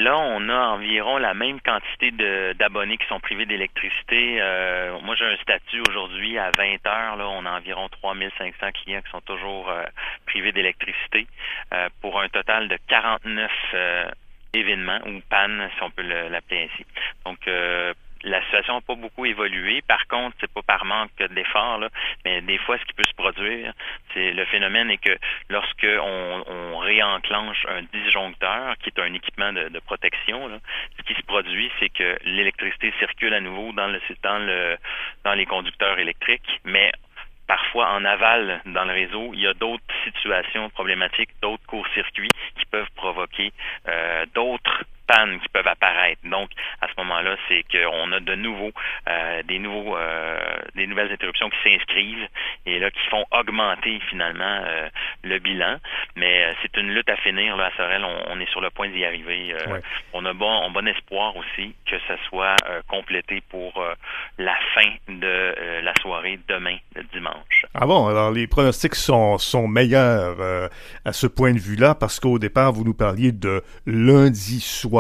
là, on a environ la même quantité d'abonnés qui sont privés d'électricité. Moi, j'ai un statut aujourd'hui à 20 heures. Là, on a environ 3500 clients qui sont toujours privés d'électricité pour un total de 49 événements ou pannes, si on peut l'appeler ainsi. Donc, la situation n'a pas beaucoup évolué. Par contre, c'est pas par manque d'efforts, là, mais des fois, ce qui peut se produire, c'est le phénomène est que lorsque on réenclenche un disjoncteur, qui est un équipement de protection, là, ce qui se produit, c'est que l'électricité circule à nouveau dans les conducteurs électriques, mais parfois, en aval, dans le réseau, il y a d'autres situations problématiques, d'autres court-circuits qui peuvent provoquer d'autres pannes qui peuvent apparaître. Donc, à ce moment-là, c'est qu'on a de nouveau des nouvelles interruptions qui s'inscrivent et là qui font augmenter finalement le bilan. Mais c'est une lutte à finir là à Sorel. On est sur le point d'y arriver. Ouais. On a bon espoir aussi que ça soit complété pour la fin de la soirée demain, le dimanche. Ah bon, alors les pronostics sont meilleurs à ce point de vue-là, parce qu'au départ, vous nous parliez de lundi soir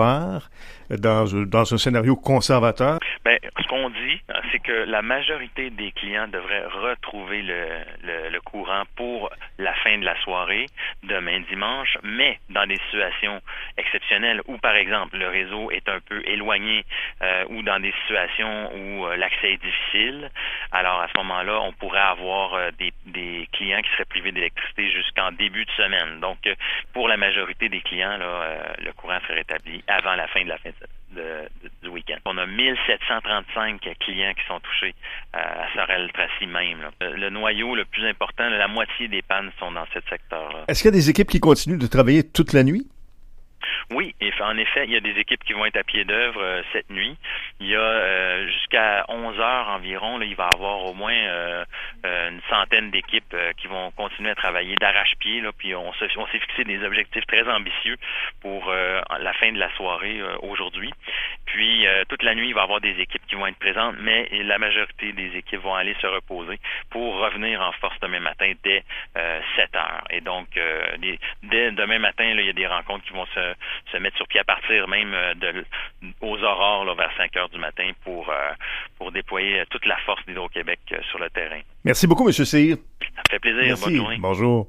dans un scénario conservateur. Bien, ce qu'on dit, c'est que la majorité des clients devraient retrouver le courant pour la fin de la soirée, demain dimanche, mais dans des situations exceptionnelles où, par exemple, le réseau est un peu éloigné ou dans des situations où l'accès est difficile, alors à ce moment-là, on pourrait avoir des clients qui seraient privés d'électricité jusqu'en début de semaine. Donc, pour la majorité des clients, là, le courant serait rétabli avant la fin du week-end. On a 1735 clients qui sont touchés à Sorel-Tracy même. Là. Le noyau le plus important, la moitié des pannes sont dans ce secteur-là. Est-ce qu'il y a des équipes qui continuent de travailler toute la nuit? Oui, en effet, il y a des équipes qui vont être à pied d'œuvre cette nuit. Il y a jusqu'à 11 heures environ, là, il va y avoir au moins une centaine d'équipes qui vont continuer à travailler d'arrache-pied. Là, puis on s'est fixé des objectifs très ambitieux pour la fin de la soirée aujourd'hui. Puis toute la nuit, il va y avoir des équipes qui vont être présentes, mais la majorité des équipes vont aller se reposer pour revenir en force demain matin dès 7 heures. Et donc, dès demain matin, là, il y a des rencontres qui vont se mettre sur pied à partir même aux aurores là, vers 5 heures du matin pour déployer toute la force d'Hydro-Québec sur le terrain. Merci beaucoup, M. Cyr. Ça me fait plaisir. Merci. Bonne journée. Bonjour.